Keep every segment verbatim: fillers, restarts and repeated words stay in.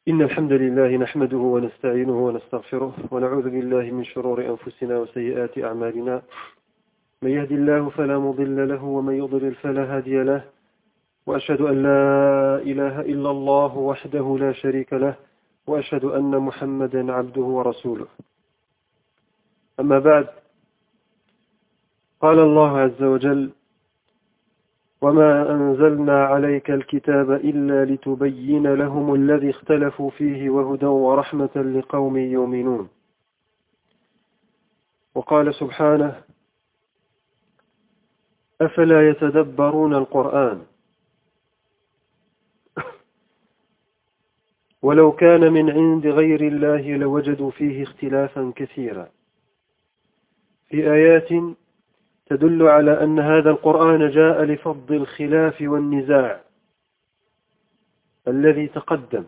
إن الحمد لله نحمده ونستعينه ونستغفره ونعوذ بالله من شرور أنفسنا وسيئات أعمالنا. من يهدي الله فلا مضل له ومن يضلل فلا هادي له، وأشهد أن لا إله إلا الله وحده لا شريك له، وأشهد أن محمدا عبده ورسوله. أما بعد، قال الله عز وجل: وما أنزلنا عليك الكتاب إلا لتبين لهم الذي اختلفوا فيه وهدى ورحمة لقوم يؤمنون. وقال سبحانه: أفلا يتدبرون القرآن ولو كان من عند غير الله لوجدوا فيه اختلافا كثيرا. في آيات تدل على أن هذا القرآن جاء لفض الخلاف والنزاع الذي تقدم،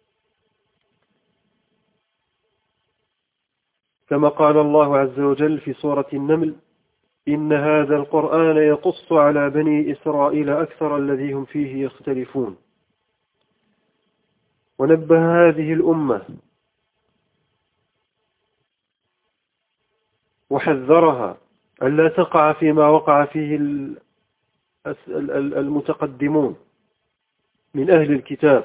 كما قال الله عز وجل في سورة النمل: إن هذا القرآن يقص على بني إسرائيل أكثر الذي هم فيه يختلفون. ونبه هذه الأمة وحذرها ألا تقع فيما وقع فيه المتقدمون من أهل الكتاب،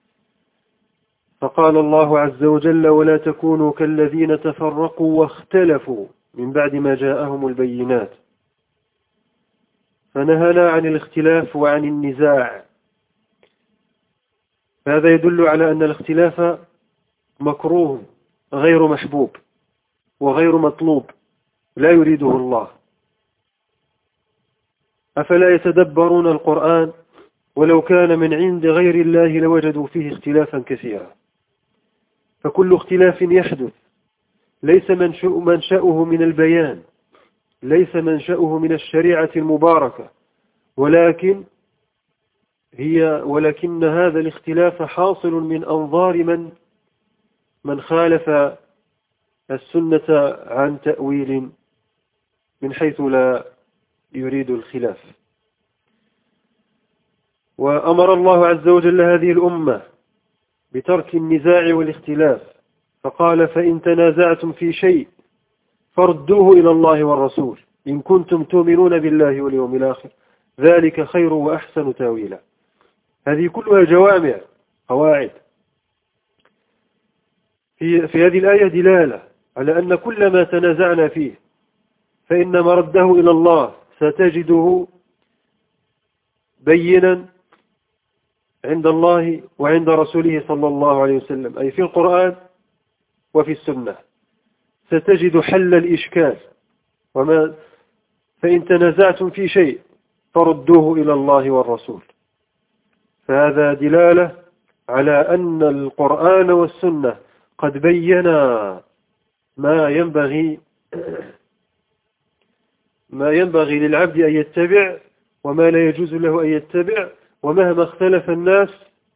فقال الله عز وجل: ولا تكونوا كالذين تفرقوا واختلفوا من بعد ما جاءهم البينات. فنهنا عن الاختلاف وعن النزاع. هذا يدل على أن الاختلاف مكروه غير محبوب وغير مطلوب، لا يريده الله. أفلا يتدبرون القرآن ولو كان من عند غير الله لوجدوا فيه اختلافا كثيرا. فكل اختلاف يحدث ليس منشأه من البيان، ليس منشأه من الشريعة المباركة، ولكن هي ولكن هذا الاختلاف حاصل من أنظار من من خالف السنة عن تأويل من حيث لا يريد الخلاف. وأمر الله عز وجل هذه الأمة بترك النزاع والاختلاف، فقال: فإن تنازعتم في شيء فردوه إلى الله والرسول إن كنتم تؤمنون بالله واليوم الآخر، ذلك خير وأحسن تاويلا. هذه كلها جوامع قواعد. في, في هذه الآية دلالة على أن كل ما تنازعنا فيه فإن مرده إلى الله ستجده بينا عند الله وعند رسوله صلى الله عليه وسلم، أي في القرآن وفي السنة ستجد حل الإشكال. وما فإن تنازعتم في شيء فردوه إلى الله والرسول. فهذا دلالة على أن القرآن والسنة قد بينا ما ينبغي ما ينبغي للعبد أن يتبع وما لا يجوز له أن يتبع. ومهما اختلف الناس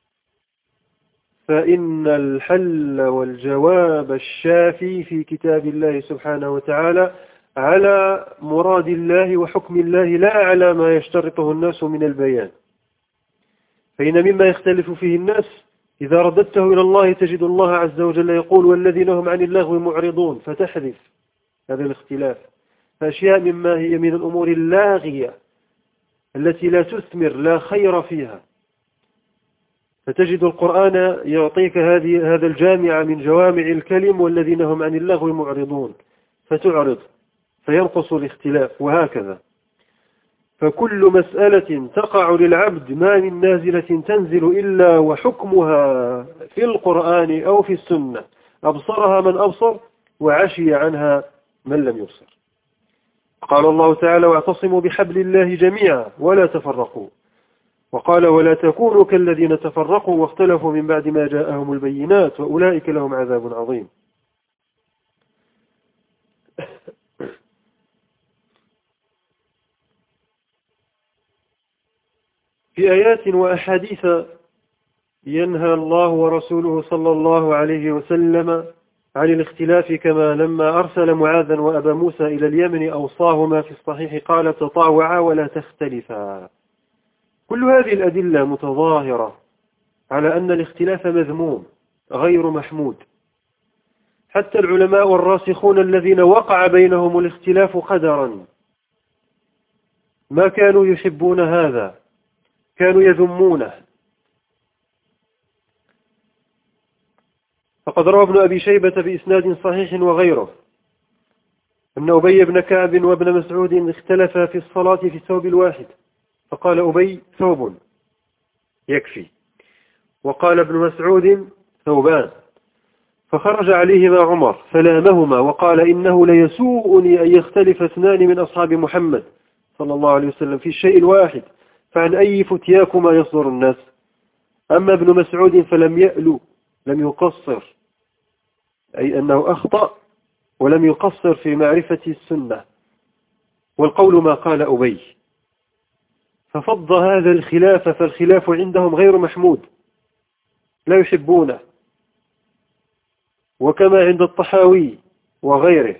فإن الحل والجواب الشافي في كتاب الله سبحانه وتعالى على مراد الله وحكم الله، لا على ما يشترطه الناس من البيان. فإن مما يختلف فيه الناس إذا رددته إلى الله تجد الله عز وجل يقول: والذين هم عن اللغو معرضون، فتحذف هذا الاختلاف. فأشياء مما هي من الأمور اللاغية التي لا تثمر لا خير فيها، فتجد القرآن يعطيك هذه هذا الجامع من جوامع الكلم: والذين هم عن اللغو معرضون، فتعرض فينقص الاختلاف. وهكذا فكل مسألة تقع للعبد ما من نازلة تنزل إلا وحكمها في القرآن أو في السنة، أبصرها من أبصر وعشي عنها من لم يبصر. قال الله تعالى: واعتصموا بحبل الله جميعا ولا تفرقوا. وقال: ولا تكونوا كالذين تفرقوا واختلفوا من بعد ما جاءهم البينات وأولئك لهم عذاب عظيم. في آيات وأحاديث ينهى الله ورسوله صلى الله عليه وسلم عن الاختلاف، كما لما أرسل معاذا وأبا موسى إلى اليمن أوصاهما في الصحيح قال: تطاوعا ولا تختلفا. كل هذه الأدلة متظاهرة على أن الاختلاف مذموم، غير محمود. حتى العلماء والراسخون الذين وقع بينهم الاختلاف قدرا ما كانوا يحبون هذا، كانوا يذمونه. فقد روى ابن أبي شيبة بإسناد صحيح وغيره أن أبي بن كعب وابن مسعود اختلفا في الصلاة في الثوب الواحد، فقال أبي ثوب يكفي، وقال ابن مسعود ثوبان، فخرج عليهما عمر فلامهما وقال إنه ليسوءني أن يختلف اثنان من أصحاب محمد صلى الله عليه وسلم في الشيء الواحد، فعن أي فتياكما يصدر الناس. أما ابن مسعود فلم يألو، لم يقصر، أي أنه أخطأ ولم يقصر في معرفة السنة، والقول ما قال أبي. ففض هذا الخلاف، فالخلاف عندهم غير محمود، لا يحبونه، وكما عند الطحاوي وغيره.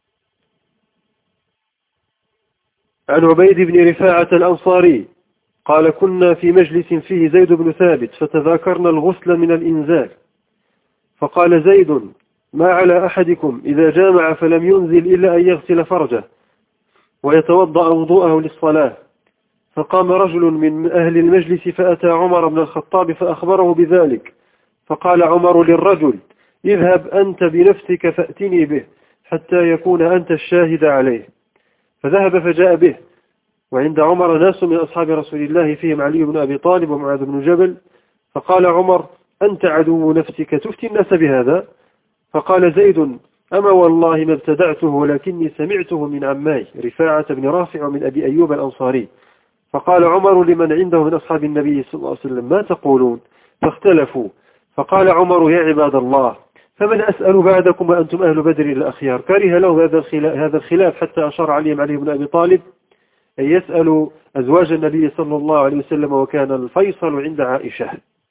عن عبيد بن رفاعة الأنصاري قال كنا في مجلس فيه زيد بن ثابت فتذاكرنا الغسل من الإنزال، فقال زيد ما على أحدكم إذا جامع فلم ينزل إلا أن يغسل فرجه ويتوضأ وضوءه للصلاة. فقام رجل من أهل المجلس فأتى عمر بن الخطاب فأخبره بذلك، فقال عمر للرجل اذهب أنت بنفسك فأتني به حتى يكون أنت الشاهد عليه. فذهب فجاء به، وعند عمر ناس من أصحاب رسول الله فيهم علي بن أبي طالب ومعاذ بن جبل. فقال عمر أنت عدو نفسك تفتي الناس بهذا؟ فقال زيد أما والله ما ابتدعته ولكني سمعته من عماي رفاعة بن رافع ومن أبي أيوب الأنصاري. فقال عمر لمن عنده من أصحاب النبي صلى الله عليه وسلم ما تقولون؟ فاختلفوا. فقال عمر يا عباد الله فمن أسأل بعدكم وأنتم أهل بدر الأخيار. كره له هذا الخلاف حتى أشار عليهم علي بن أبي طالب أن يسأل أزواج النبي صلى الله عليه وسلم، وكان الفيصل عند عائشة.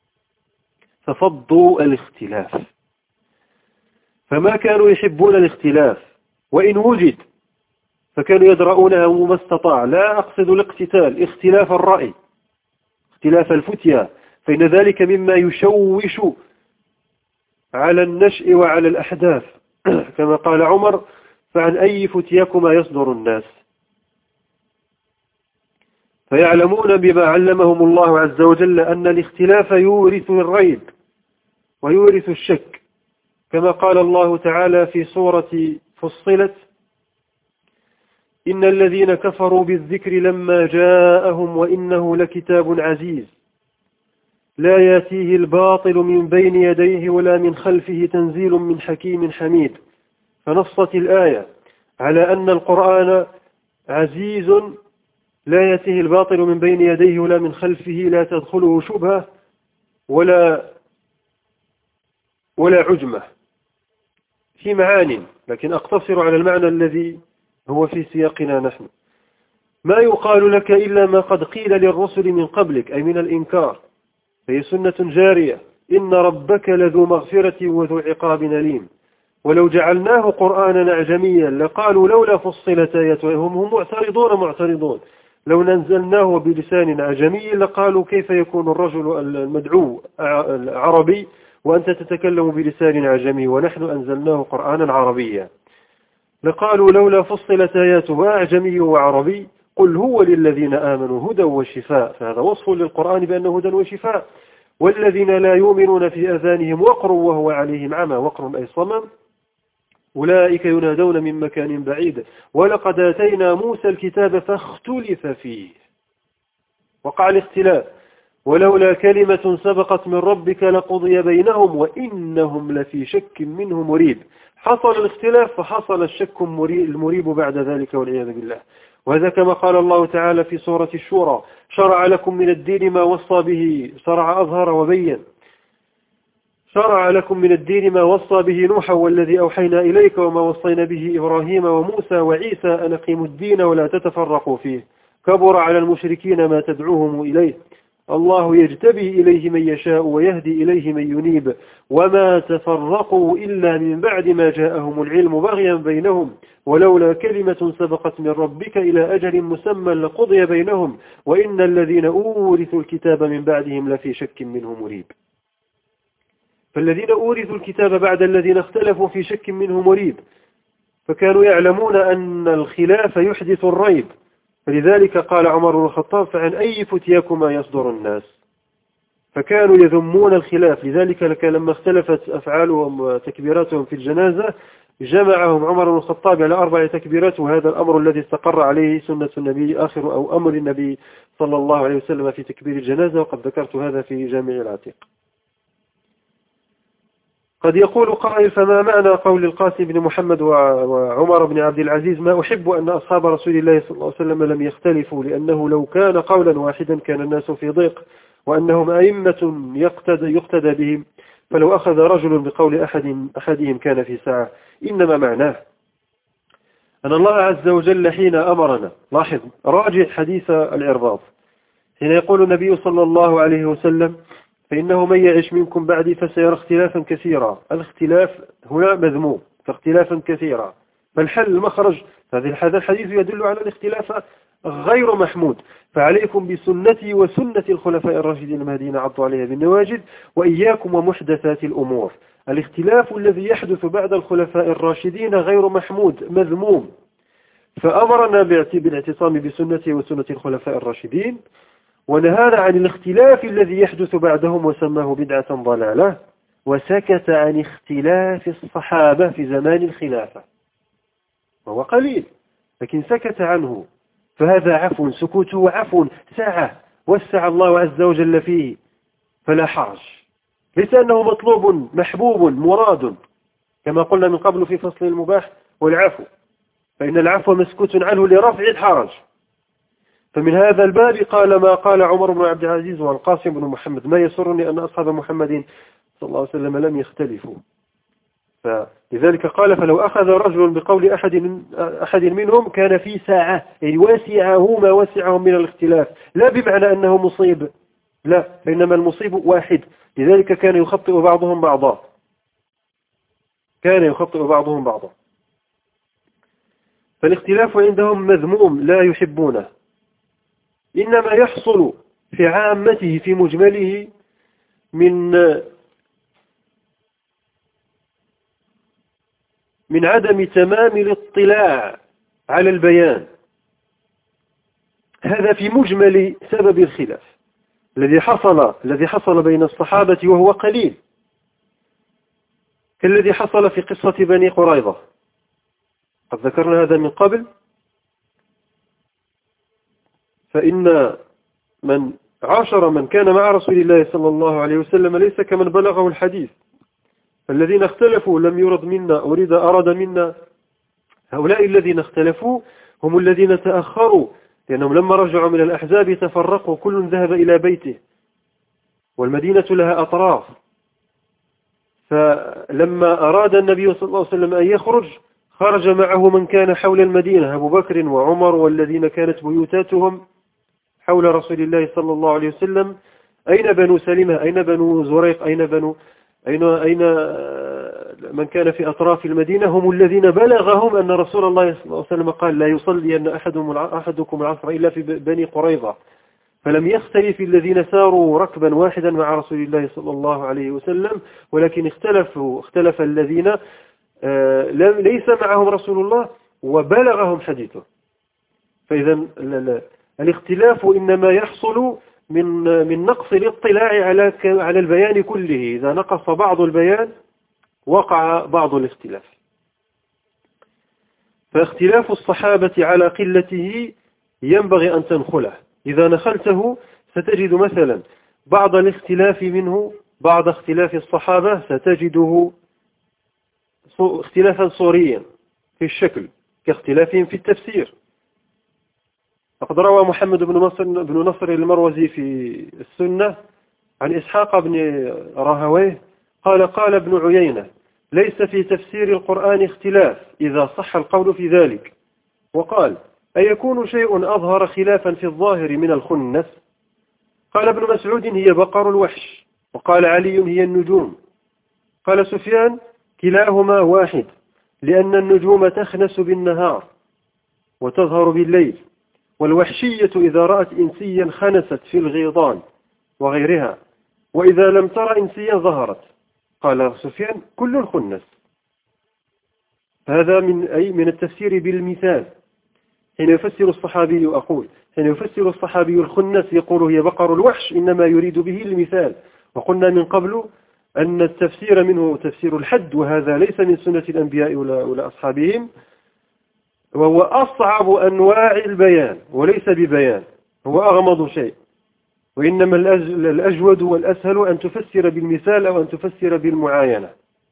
ففضوا الاختلاف، فما كانوا يحبون الاختلاف، وإن وجد فكانوا يدرؤونه ما استطاع. لا أقصد الاقتتال، اختلاف الرأي، اختلاف الفتيا، فإن ذلك مما يشوش على النشء وعلى الأحداث كما قال عمر فعن أي فتياكما يصدر الناس. فيعلمون بما علمهم الله عز وجل أن الاختلاف يورث الريب ويورث الشك، كما قال الله تعالى في سورة فصلت إن الذين كفروا بالذكر لما جاءهم وإنه لكتاب عزيز لا يأتيه الباطل من بين يديه ولا من خلفه تنزيل من حكيم حميد. فنصت الآية على أن القرآن عزيز لا يأتيه الباطل من بين يديه ولا من خلفه، لا تدخله شبهة ولا ولا عجمة في معاني، لكن أقتصر على المعنى الذي هو في سياقنا نحن. ما يقال لك إلا ما قد قيل للرسل من قبلك، أي من الإنكار، فهي سنة جارية. إن ربك لذو مغفرة وذو عقاب أليم، ولو جعلناه قرآنا أعجميا لقالوا لولا فصلت آياته، هم معترضون معترضون لو نزلناه بلسان أعجمي لقالوا كيف يكون الرجل المدعو عربي وأنت تتكلم بلسان أعجمي ونحن أنزلناه قرآنا عربيا. لقالوا لولا فصلت آياته أعجمي وعربي قل هو للذين آمنوا هدى وشفاء. فهذا وصف للقرآن بأنه هدى وشفاء. والذين لا يؤمنون في أذانهم وقر وهو عليهم عمى، وقر أي صمم، أولئك ينادون من مكان بعيد ولقد آتينا موسى الكتاب فاختلف فيه. وقع الاختلاف ولولا كلمة سبقت من ربك لقضي بينهم وإنهم لفي شك منه مريب. حصل الاختلاف فحصل الشك المريب بعد ذلك والعياذ بالله. وهذا كما قال الله تعالى في سورة الشورى شرع لكم من الدين ما وصى به، شرع أظهر وبين، شرع لكم من الدين ما وصى به نوحا والذي أوحينا إليك وما وصينا به إبراهيم وموسى وعيسى أن أقيموا الدين ولا تتفرقوا فيه كبر على المشركين ما تدعوهم إليه الله يجتبي إليه من يشاء ويهدي إليه من ينيب وما تفرقوا إلا من بعد ما جاءهم العلم بغيا بينهم ولولا كلمة سبقت من ربك إلى أجل مسمى لقضي بينهم وإن الذين أورثوا الكتاب من بعدهم لفي شك منه مريب. فالذين أورثوا الكتاب بعد الذين اختلفوا في شك منه مريب، فكانوا يعلمون أن الخلاف يحدث الريب، فلذلك قال عمر بن الخطاب: فعن أي فتياكما يصدر الناس؟ فكانوا يذمون الخلاف. لذلك لما اختلفت أفعالهم وتكبيراتهم في الجنازة جمعهم عمر بن الخطاب على أربع تكبيرات، وهذا الأمر الذي استقر عليه سنة النبي، آخر أو أمر النبي صلى الله عليه وسلم في تكبير الجنازة، وقد ذكرت هذا في جامع العتيق. قد يقول قائل: فما معنى قول القاسم بن محمد وعمر بن عبد العزيز: ما أحب أن أصحاب رسول الله صلى الله عليه وسلم لم يختلفوا، لأنه لو كان قولا واحدا كان الناس في ضيق، وأنهم أئمة يقتدى, يقتدى بهم، فلو أخذ رجل بقول أحد أحدهم كان في ساعة. إنما معناه أن الله عز وجل حين أمرنا، لاحظ راجع حديث العرباض، حين يقول النبي صلى الله عليه وسلم: فإنه من يعش منكم بعدي فسيرى اختلافا كثيرا. الاختلاف هنا مذموم، فاختلافا كثيرا، فالحل المخرج. هذا الحديث يدل على الاختلاف غير محمود، فعليكم بسنتي وسنة الخلفاء الراشدين المهديين عضوا عليها بالنواجذ، وإياكم ومحدثات الأمور. الاختلاف الذي يحدث بعد الخلفاء الراشدين غير محمود، مذموم، فأمرنا بالاعتصام بسنته وسنة الخلفاء الراشدين، ونهانا عن الاختلاف الذي يحدث بعدهم وسماه بدعة ضلالة، وسكت عن اختلاف الصحابة في زمان الخلافة، وهو قليل لكن سكت عنه، فهذا عفو، سكوته عفو، سعة وسع الله عز وجل فيه، فلا حرج. ليس أنه مطلوب محبوب مراد كما قلنا من قبل في فصل المباح والعفو، فإن العفو مسكوت عنه لرفع الحرج. فمن هذا الباب قال ما قال عمر بن عبد العزيز والقاسم بن محمد: ما يسرني أن أصحاب محمد صلى الله عليه وسلم لم يختلفوا. فلذلك قال: فلو أخذ رجل بقول أحد, من أحد منهم كان في ساعة، يعني واسعه ما وسعهم من الاختلاف، لا بمعنى أنه مصيب، لا، فإنما المصيب واحد. لذلك كان يخطئ بعضهم بعضا، كان يخطئ بعضهم بعضا. فالاختلاف عندهم مذموم لا يحبونه، إنما يحصل في عامته في مجمله من من عدم تمام الاطلاع على البيان. هذا في مجمل سبب الخلاف الذي حصل الذي حصل بين الصحابة، وهو قليل، كالذي حصل في قصة بني قريظة، قد ذكرنا هذا من قبل. فإن من عاشر من كان مع رسول الله صلى الله عليه وسلم ليس كمن بلغه الحديث. الذين اختلفوا لم يرد منا أريد أراد منا، هؤلاء الذين اختلفوا هم الذين تأخروا، لأنهم لما رجعوا من الأحزاب تفرقوا، كل ذهب إلى بيته، والمدينة لها أطراف. فلما أراد النبي صلى الله عليه وسلم أن يخرج خرج معه من كان حول المدينة، أبو بكر وعمر، والذين كانت بيوتاتهم حول رسول الله صلى الله عليه وسلم. أين بنو سلمة؟ أين بنو زريق؟ أين بنو أين أين من كان في أطراف المدينة؟ هم الذين بلغهم أن رسول الله صلى الله عليه وسلم قال: لا يصلي أن أحدهم أحدكم العصر إلا في بني قريظة. فلم يختلف الذين ساروا ركبا واحدا مع رسول الله صلى الله عليه وسلم، ولكن اختلفوا اختلف الذين ليس معهم رسول الله وبلغهم حديثه. فإذا الاختلاف إنما يحصل من من نقص الاطلاع على على البيان كله. إذا نقص بعض البيان وقع بعض الاختلاف. فاختلاف الصحابة على قلته ينبغي أن تنخله. إذا نخلته ستجد مثلا بعض الاختلاف منه، بعض اختلاف الصحابة ستجده اختلافا صوريا في الشكل كاختلافهم في التفسير. فقد روى محمد بن نصر بن نصر المروزي في السنة عن إسحاق بن راهويه قال: قال ابن عيينة: ليس في تفسير القرآن اختلاف إذا صح القول في ذلك. وقال: أيكون شيء أظهر خلافا في الظاهر من الخنس؟ قال ابن مسعود: هي بقر الوحش. وقال علي: هي النجوم. قال سفيان: كلاهما واحد، لأن النجوم تخنس بالنهار وتظهر بالليل، والوحشية إذا رأت إنسيا خنست في الغيضان وغيرها، وإذا لم ترى إنسيا ظهرت. قال سفيان كل الخنس. هذا من أي من التفسير بالمثال. حين يفسر الصحابي أقول حين يفسر الصحابي الخنس يقول هي بقر الوحش إنما يريد به المثال. وقلنا من قبل أن التفسير منه تفسير الحد، وهذا ليس من سنة الأنبياء ولا, ولا أصحابهم، وهو أصعب أنواع البيان وليس ببيان، هو أغمض شيء. وإنما الأجود والأسهل أن تفسر بالمثال أو أن تفسر بالمعاينة.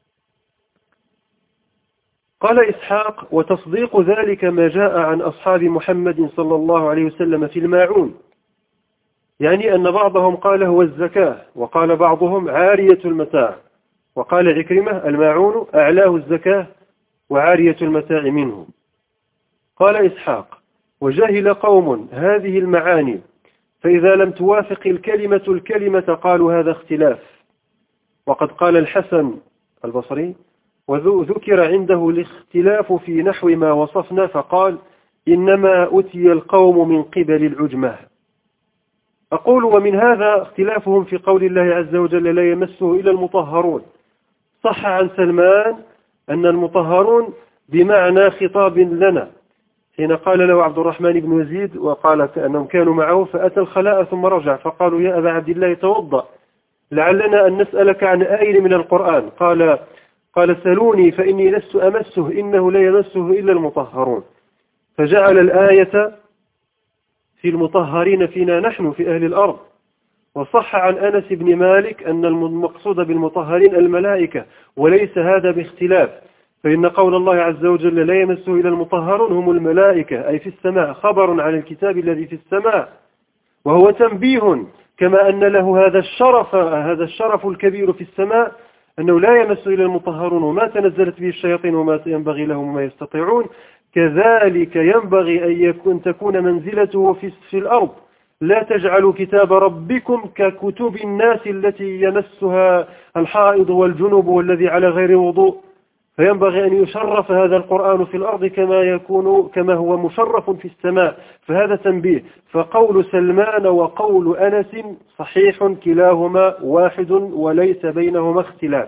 قال إسحاق: وتصديق ذلك ما جاء عن أصحاب محمد صلى الله عليه وسلم في الماعون، يعني أن بعضهم قال هو الزكاة، وقال بعضهم عارية المتاع، وقال عكرمة الماعون أعلاه الزكاة وعارية المتاع منه. قال إسحاق: وجهل قوم هذه المعاني، فإذا لم توافق الكلمة الكلمة قالوا هذا اختلاف. وقد قال الحسن البصري: وذكر عنده الاختلاف في نحو ما وصفنا، فقال: إنما أتي القوم من قبل العجمة. أقول: ومن هذا اختلافهم في قول الله عز وجل لا يمسه إلا المطهرون. صح عن سلمان أن المطهرون بمعنى خطاب لنا، حين قال له عبد الرحمن بن يزيد وقال أنهم كانوا معه فأتى الخلاء ثم رجع، فقالوا: يا أبا عبد الله توضأ، لعلنا أن نسألك عن آية من القرآن. قال قال سلوني فإني لست أمسه إنه لا يمسه إلا المطهرون. فجعل الآية في المطهرين فينا نحن في أهل الأرض. وصح عن أنس بن مالك أن المقصود بالمطهرين الملائكة، وليس هذا باختلاف، فإن قول الله عز وجل لا يمسه إلا المطهرون هم الملائكة أي في السماء، خبر عن الكتاب الذي في السماء، وهو تنبيه كما أن له هذا الشرف هذا الشرف الكبير في السماء أنه لا يمس إلا المطهرون وما تنزلت به الشياطين وما ينبغي لهم وما يستطيعون، كذلك ينبغي أن يكون تكون منزلته في, في الأرض. لا تجعلوا كتاب ربكم ككتب الناس التي يمسها الحائض والجنب والذي على غير وضوء، فينبغي أن يشرف هذا القرآن في الأرض كما يكون كما هو مشرف في السماء. فهذا تنبيه. فقول سلمان وقول أنس صحيح، كلاهما واحد وليس بينهما اختلاف.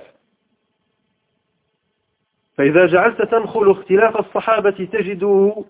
فإذا جعلت تنخل اختلاف الصحابة تجده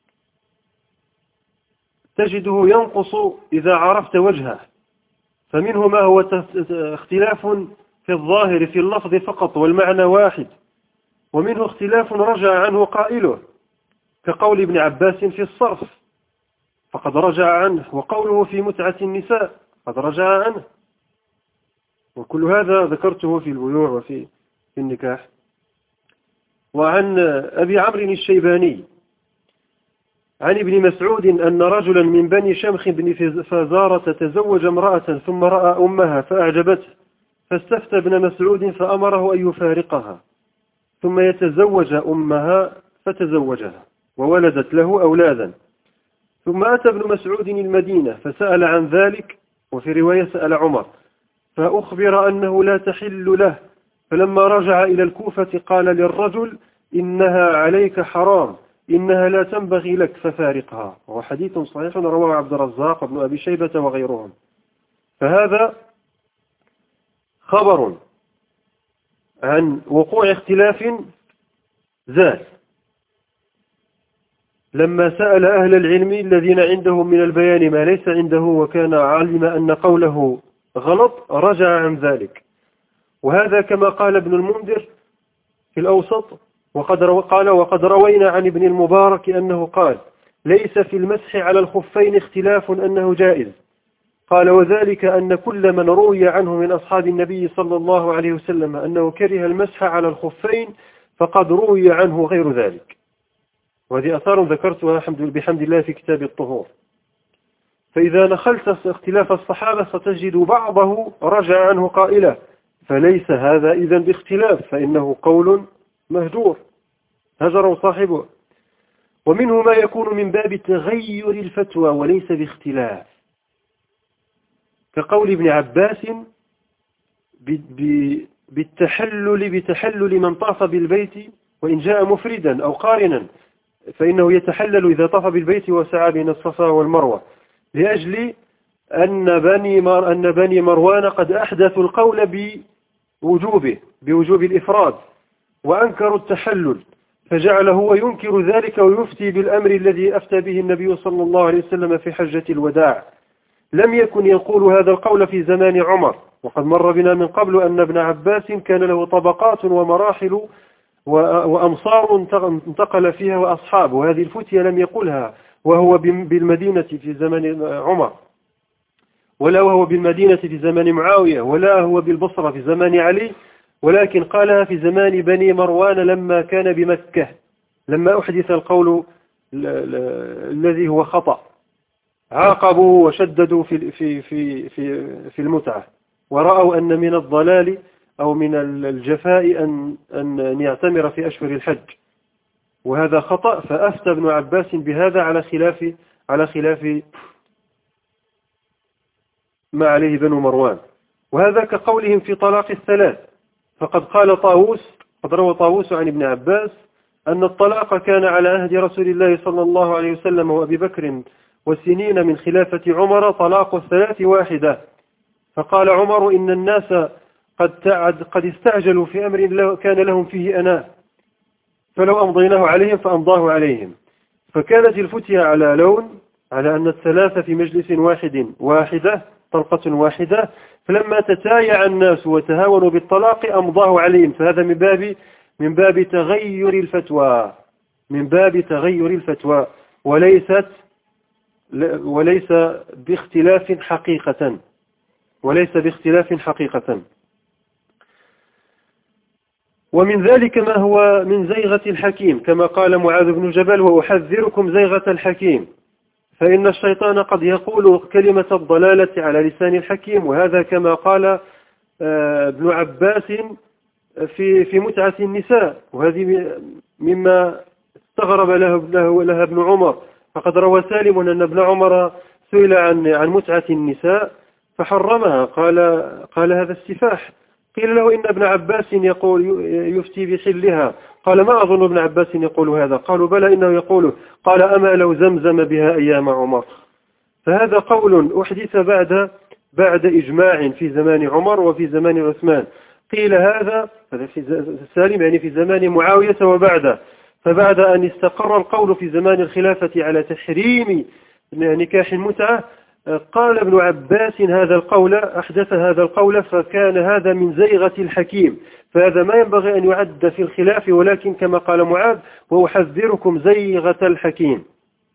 تجده ينقص إذا عرفت وجهه، فمنه ما هو اختلاف في الظاهر في اللفظ فقط والمعنى واحد، ومنه اختلاف رجع عنه قائله كقول ابن عباس في الصرف فقد رجع عنه، وقوله في متعة النساء قد رجع عنه. وكل هذا ذكرته في البيوع وفي في النكاح. وعن أبي عمرو الشيباني عن ابن مسعود أن رجلا من بني شمخ بن فزارة تزوج امرأة ثم رأى أمها فأعجبته، فاستفتى ابن مسعود فأمره أن يفارقها ثم يتزوج أمها، فتزوجها وولدت له أولادا. ثم أتى ابن مسعود المدينة فسأل عن ذلك، وفي رواية سأل عمر، فأخبر أنه لا تحل له. فلما رجع إلى الكوفة قال للرجل: إنها عليك حرام، إنها لا تنبغي لك ففارقها. وهو حديث صحيح رواه عبد الرزاق وابن أبي شيبة وغيرهم. فهذا خبر عن وقوع اختلاف زال. لما سأل أهل العلم الذين عندهم من البيان ما ليس عنده وكان علم أن قوله غلط رجع عن ذلك. وهذا كما قال ابن المنذر في الأوسط، وقد قال وقد روينا عن ابن المبارك أنه قال: ليس في المسح على الخفين اختلاف أنه جائز. قال: وذلك أن كل من روي عنه من أصحاب النبي صلى الله عليه وسلم أنه كره المسح على الخفين فقد روي عنه غير ذلك. وهذه أثار ذكرتها بحمد الله في كتاب الطهور. فإذا نخلت اختلاف الصحابة ستجد بعضه رجع عنه قائلا، فليس هذا إذن باختلاف، فإنه قول مهجور هجره صاحبه. ومنه ما يكون من باب تغير الفتوى وليس باختلاف، كقول ابن عباس بالتحلل بتحلل من طاف بالبيت وإن جاء مفردا أو قارنا، فإنه يتحلل إذا طاف بالبيت وسعى بين الصفا والمروة، لأجل أن بني, مر أن بني مروان قد أحدثوا القول وجوبه بوجوب الإفراد، وأنكروا التحلل، فجعل هو ينكر ذلك ويفتي بالأمر الذي أفتى به النبي صلى الله عليه وسلم في حجة الوداع. لم يكن يقول هذا القول في زمان عمر، وقد مر بنا من قبل أن ابن عباس كان له طبقات ومراحل وأمصار انتقل فيها وأصحاب، وهذه الفتية لم يقولها وهو بالمدينة في زمان عمر، ولا وهو بالمدينة في زمان معاوية، ولا هو بالبصرة في زمان علي، ولكن قالها في زمان بني مروان لما كان بمكة، لما أحدث القول الذي هو خطأ، عاقبوا وشددوا في في في في في المتعة، ورأوا أن من الضلال أو من الجفاء أن أن يعتمر في أشهر الحج، وهذا خطأ. فأفتى ابن عباس بهذا على خلاف على خلاف ما عليه بنو مروان. وهذا كقولهم في طلاق الثلاث، فقد قال طاووس، قد روى طاووس عن ابن عباس أن الطلاق كان على عهد رسول الله صلى الله عليه وسلم وأبي بكر وسنين من خلافة عمر طلاق الثلاث واحدة، فقال عمر إن الناس قد تعد قد استعجلوا في أمر كان لهم فيه أناة، فلو أمضيناه عليهم فأمضاه عليهم. فكانت الفتية على لون، على أن الثلاثة في مجلس واحد واحدة طلقة واحدة، فلما تتايع الناس وتهاونوا بالطلاق أمضاه عليهم، فهذا من باب من باب تغير الفتوى، من باب تغير الفتوى، وليست وليس باختلاف حقيقة، وليس باختلاف حقيقة. ومن ذلك ما هو من زيغة الحكيم، كما قال معاذ بن جبل: وأحذركم زيغة الحكيم، فإن الشيطان قد يقول كلمة الضلالة على لسان الحكيم. وهذا كما قال ابن عباس في في متعة النساء، وهذه مما استغرب له, له لها ابن عمر. فقد روى سالم أن ابن عمر سئل عن عن متعة النساء فحرمها، قال قال هذا السفاح. قيل له إن ابن عباس يقول يفتي بحلها، قال ما أظن ابن عباس يقول هذا، قالوا بلى إنه يقوله، قال أما لو زمزم بها أيام عمر. فهذا قول أحدث بعد بعد إجماع في زمان عمر وفي زمان عثمان. قيل هذا هذا في سالم يعني في زمان معاوية وبعده، فبعد أن استقر القول في زمان الخلافة على تحريم نكاح المتعة، قال ابن عباس هذا القول، أحدث هذا القول، فكان هذا من زيغة الحكيم. فهذا ما ينبغي أن يعد في الخلاف، ولكن كما قال معاذ: وأحذركم زيغة الحكيم.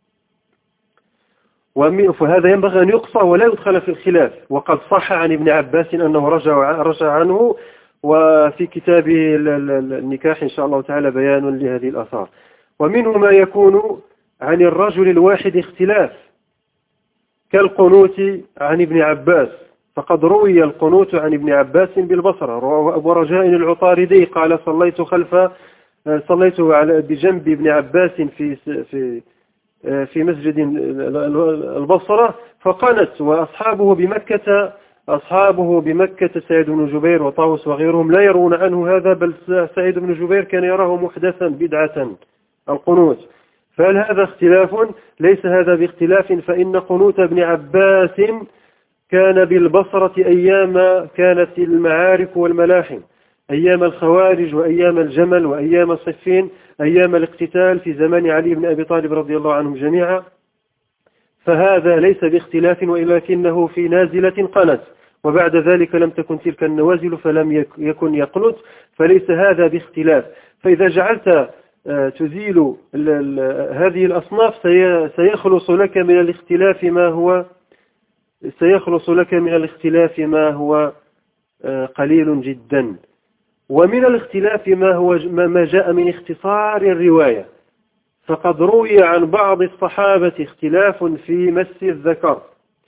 فهذا ينبغي أن يقصى ولا يدخل في الخلاف. وقد صح عن ابن عباس أنه رجع, رجع عنه، وفي كتاب النكاح إن شاء الله تعالى بيان لهذه الآثار. ومنه ما يكون عن الرجل الواحد اختلاف، كالقنوت عن ابن عباس، فقد روي القنوت عن ابن عباس بالبصرة. رواه أبو رجاء العطاردي قال: صليت خلف صليت على بجنب ابن عباس في في في مسجد البصرة فقنت، وأصحابه بمكة أصحابه بمكة سعيد بن جبير وطاووس وغيرهم لا يرون عنه هذا، بل سعيد بن جبير كان يراه محدثا بدعة القنوت. فهل هذا اختلاف؟ ليس هذا باختلاف، فإن قنوت ابن عباس كان بالبصرة أيام كانت المعارك والملاحم، أيام الخوارج وأيام الجمل وأيام صفين، أيام الاقتتال في زمان علي بن أبي طالب رضي الله عنهم جميعا. فهذا ليس باختلاف، ولكنه في نازلة قنت، وبعد ذلك لم تكن تلك النوازل فلم يكن يقنت، فليس هذا باختلاف. فإذا جعلت تزيل هذه الأصناف سيخلص لك من الاختلاف ما هو سيخلص لك من الاختلاف ما هو قليل جدا. ومن الاختلاف ما هو ما جاء من اختصار الرواية، فقد روي عن بعض الصحابة اختلاف في مس الذكر.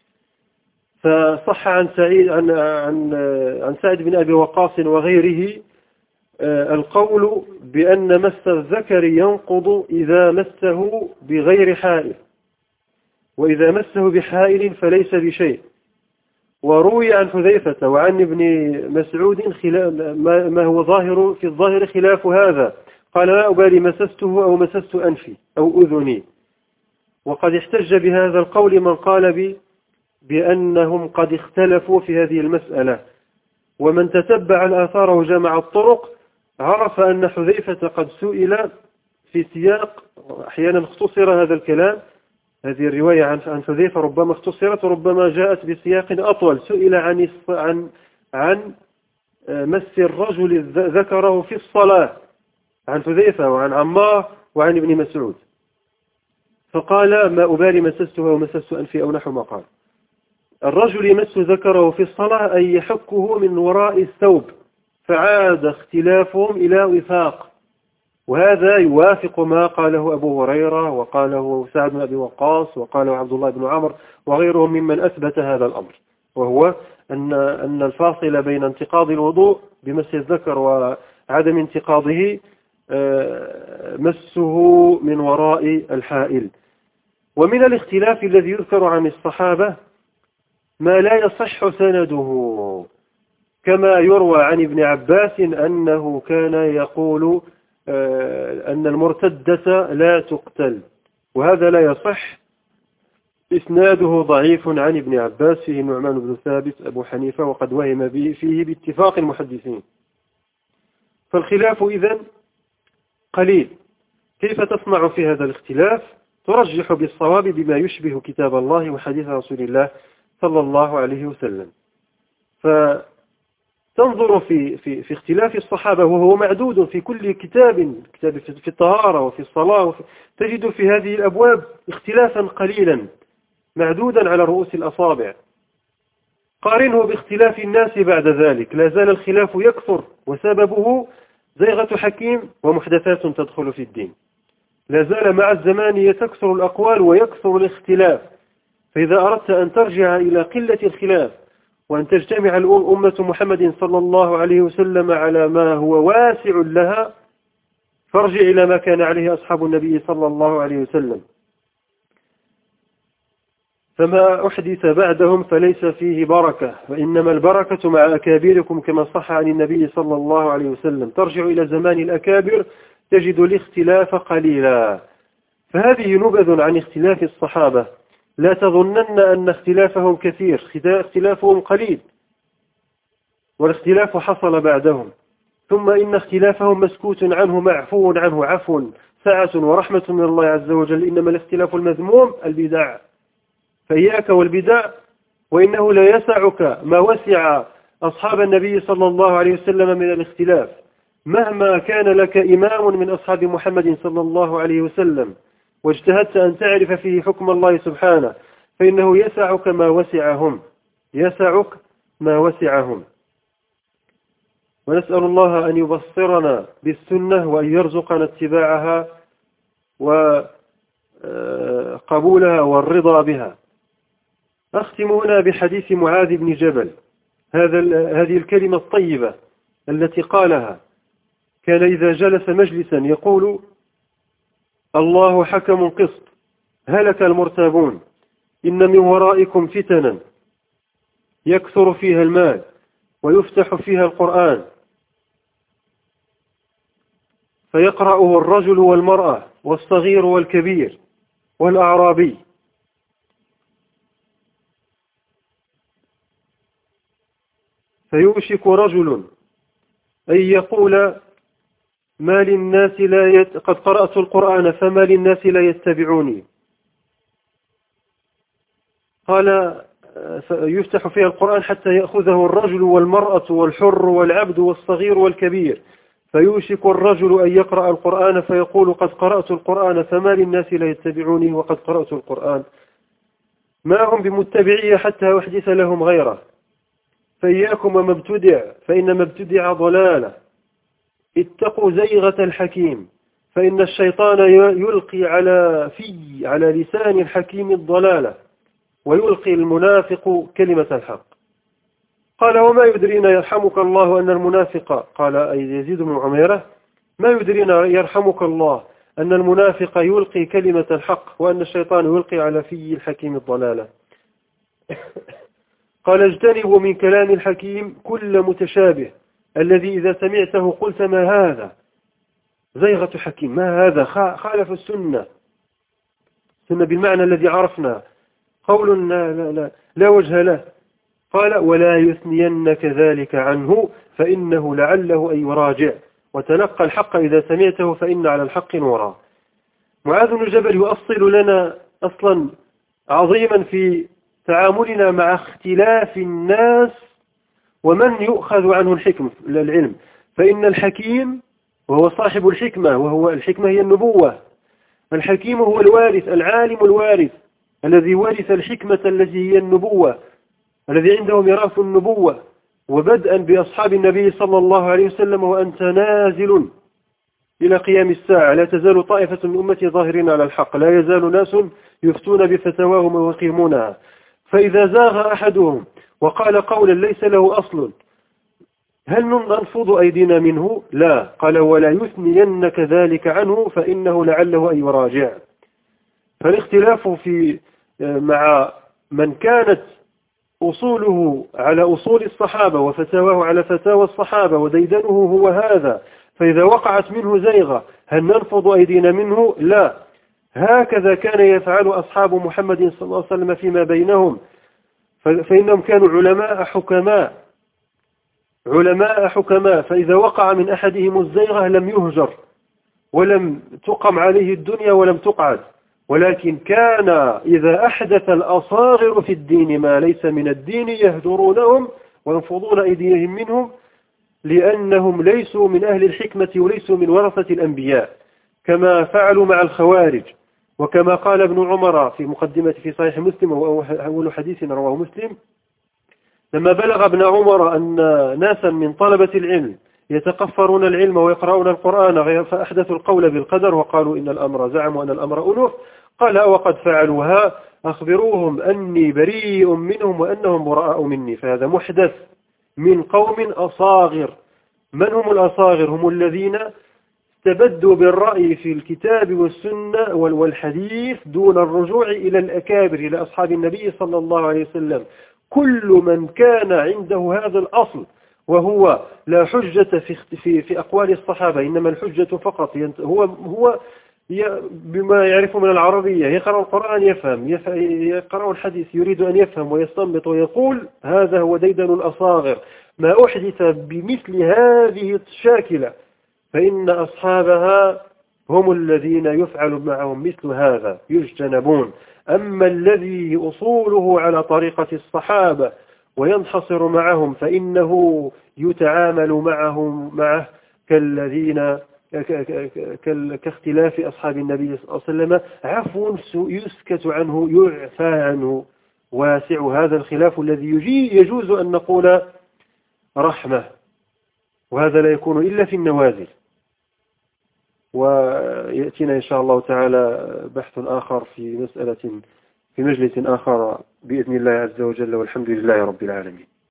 فصح عن سعيد عن عن عن سعد بن أبي وقاص وغيره القول بأن مس الذكر ينقض إذا مسه بغير حائل، وإذا مسه بحائل فليس بشيء. وروي عن حذيفة وعن ابن مسعود ما هو ظاهر في الظاهر خلاف هذا، قال: لا أبالي مسسته أو مسست أنفي أو أذني. وقد احتج بهذا القول من قال بي بأنهم قد اختلفوا في هذه المسألة، ومن تتبع الآثار وجمع الطرق عرف أن حذيفة قد سئل في سياق، أحيانا اختصر هذا الكلام، هذه الرواية عن عن حذيفة ربما اختصرت وربما جاءت بسياق أطول. سئل عن عن عن مس الرجل ذكره في الصلاة، عن حذيفة وعن عمار وعن ابن مسعود، فقال ما أبالي مسسته ومسست أنفي أو نحو ما قال. الرجل يمس ذكره في الصلاة أي يحكه من وراء الثوب، فعاد اختلافهم إلى وفاق، وهذا يوافق ما قاله أبو هريرة وقاله سعد بن أبي وقاص وقاله عبد الله بن عمر وغيرهم ممن أثبت هذا الأمر، وهو أن أن الفاصل بين انتقاض الوضوء بمس الذكر وعدم انتقاضه مسه من وراء الحائل. ومن الاختلاف الذي يذكر عن الصحابة ما لا يصح سنده، كما يروى عن ابن عباس أنه كان يقول أن المرتدة لا تقتل، وهذا لا يصح، إسناده ضعيف عن ابن عباس، فيه النعمان بن ثابت أبو حنيفة وقد وهم به فيه باتفاق المحدثين. فالخلاف إذن قليل. كيف تصنع في هذا الاختلاف؟ ترجح بالصواب بما يشبه كتاب الله وحديث رسول الله صلى الله عليه وسلم. فتنظر في, في, في اختلاف الصحابة وهو معدود في كل كتاب، كتاب في الطهارة وفي الصلاة وفي تجد في هذه الأبواب اختلافا قليلا معدودا على رؤوس الأصابع. قارنه باختلاف الناس بعد ذلك، لا زال الخلاف يكثر، وسببه زيغة حكيم ومحدثات تدخل في الدين. لا زال مع الزمان تكثر الأقوال ويكثر الاختلاف، فإذا أردت أن ترجع إلى قلة الخلاف وأن تجتمع الأمة محمد صلى الله عليه وسلم على ما هو واسع لها، فارجع إلى ما كان عليه أصحاب النبي صلى الله عليه وسلم. فما أحدث بعدهم فليس فيه بركة، وإنما البركة مع أكابركم كما صح عن النبي صلى الله عليه وسلم. ترجع إلى زمان الأكابر تجد الاختلاف قليلا. فهذه نبذ عن اختلاف الصحابة، لا تظنن أن اختلافهم كثير، اختلافهم قليل، والاختلاف حصل بعدهم. ثم إن اختلافهم مسكوت عنه معفو عنه عفو سعة ورحمة من الله عز وجل. إنما الاختلاف المذموم البدع، فإياك والبدع، وإنه لا يسعك ما وسع أصحاب النبي صلى الله عليه وسلم من الاختلاف. مهما كان لك إمام من أصحاب محمد صلى الله عليه وسلم واجتهدت أن تعرف فيه حكم الله سبحانه، فإنه يسعك ما وسعهم، يسعك ما وسعهم. ونسأل الله أن يبصرنا بالسنة وأن يرزقنا اتباعها وقبولها والرضا بها. أختم هنا بحديث معاذ بن جبل، هذا هذه الكلمة الطيبة التي قالها. كان إذا جلس مجلسا يقول: الله حكم قسط، هلك المرتابون، إن من ورائكم فتنا يكثر فيها المال ويفتح فيها القرآن، فيقرأه الرجل والمرأة والصغير والكبير والأعرابي، فيوشك رجل أن يقول: ما للناس لا يت... قد قرأت القرآن فما للناس لا يتبعوني. قال: يفتح فيها القرآن حتى يأخذه الرجل والمرأة والحر والعبد والصغير والكبير، فيوشك الرجل أن يقرأ القرآن فيقول: قد قرأت القرآن فما للناس لا يتبعوني وقد قرأت القرآن. ما هم بمتبعية حتى يحدث لهم غيره. فإياكم وما ابتدع، فإن ما ابتدع ضلالة. اتقوا زيغة الحكيم، فإن الشيطان يلقي على في على لسان الحكيم الضلالة، ويلقي المنافق كلمة الحق. قال: وما يدرينا يرحمك الله أن المنافق، قال أي يزيد بن عميرة: ما يدرينا يرحمك الله أن المنافق يلقي كلمة الحق وأن الشيطان يلقي على في الحكيم الضلالة. قال: اجتنبوا من كلام الحكيم كل متشابه، الذي إذا سمعته قلت ما هذا، زيغة حكيم، ما هذا، خالف السنة، السنة بالمعنى الذي عرفنا، قول لا, لا, لا, لا وجه له. قال ولا يثنينك ذلك عنه فإنه لعله أن يراجع، وتلقى الحق إذا سمعته فإن على الحق نورا. معاذ بن جبل يؤصل لنا أصلا عظيما في تعاملنا مع اختلاف الناس ومن يؤخذ عنه الحكم العلم. فإن الحكيم وهو صاحب الحكمة، وهو الحكمة هي النبوة. الحكيم هو الوارث، العالم الوارث الذي ورث الحكمة التي هي النبوة، الذي عنده ميراث النبوة. وبدءا بأصحاب النبي صلى الله عليه وسلم وأنت نازل إلى قيام الساعة لا تزال طائفة من أمتي ظاهرين على الحق، لا يزال ناس يفتون بفتواهم ويقيمونها. فإذا زاغ أحدهم وقال قولا ليس له أصل هل ننفض أيدينا منه؟ لا. قال ولا يثنينك ذلك عنه فإنه لعله أن يراجع. فالاختلاف في مع من كانت أصوله على أصول الصحابة وفتاواه على فتاوى الصحابة وديدنه هو هذا، فإذا وقعت منه زيغة هل ننفض أيدينا منه؟ لا. هكذا كان يفعل أصحاب محمد صلى الله عليه وسلم فيما بينهم، فإنهم كانوا علماء حكماء علماء حكماء فإذا وقع من أحدهم الزيغة لم يهجر ولم تقم عليه الدنيا ولم تقعد، ولكن كان إذا أحدث الأصاغر في الدين ما ليس من الدين يهجرونهم وينفضون أيديهم منهم، لأنهم ليسوا من أهل الحكمة وليسوا من ورثة الأنبياء، كما فعلوا مع الخوارج. وكما قال ابن عمر في مقدمة في صحيح مسلم، وهو أول حديث رواه مسلم، لما بلغ ابن عمر أن ناسا من طلبة العلم يتقفرون العلم ويقرؤون القرآن فأحدثوا القول بالقدر وقالوا إن الأمر زعموا أن الأمر أنوف، قال وقد فعلوها أخبروهم أني بريء منهم وأنهم براء مني. فهذا محدث من قوم أصاغر. من هم الأصاغر؟ هم الذين استبدوا بالرأي في الكتاب والسنة والحديث دون الرجوع إلى الأكابر، إلى أصحاب النبي صلى الله عليه وسلم. كل من كان عنده هذا الأصل وهو لا حجة في في في أقوال الصحابة، إنما الحجة فقط هو هو بما يعرف من العربية، يقرأ القرآن يفهم، يقرأ الحديث يريد أن يفهم ويستنبط ويقول، هذا هو ديدن الأصاغر. ما أحدث بمثل هذه الشاكلة فإن أصحابها هم الذين يفعل معهم مثل هذا يجتنبون. أما الذي أصوله على طريقة الصحابة وينحصر معهم فإنه يتعامل معهم معه كالذين كاختلاف أصحاب النبي صلى الله عليه وسلم، عفو يسكت عنه يعفى عنه. واسع هذا الخلاف الذي يجوز أن نقول رحمة، وهذا لا يكون إلا في النوازل. ويأتينا إن شاء الله تعالى بحث آخر في مسألة في مجلس آخر بإذن الله عز وجل، والحمد لله رب العالمين.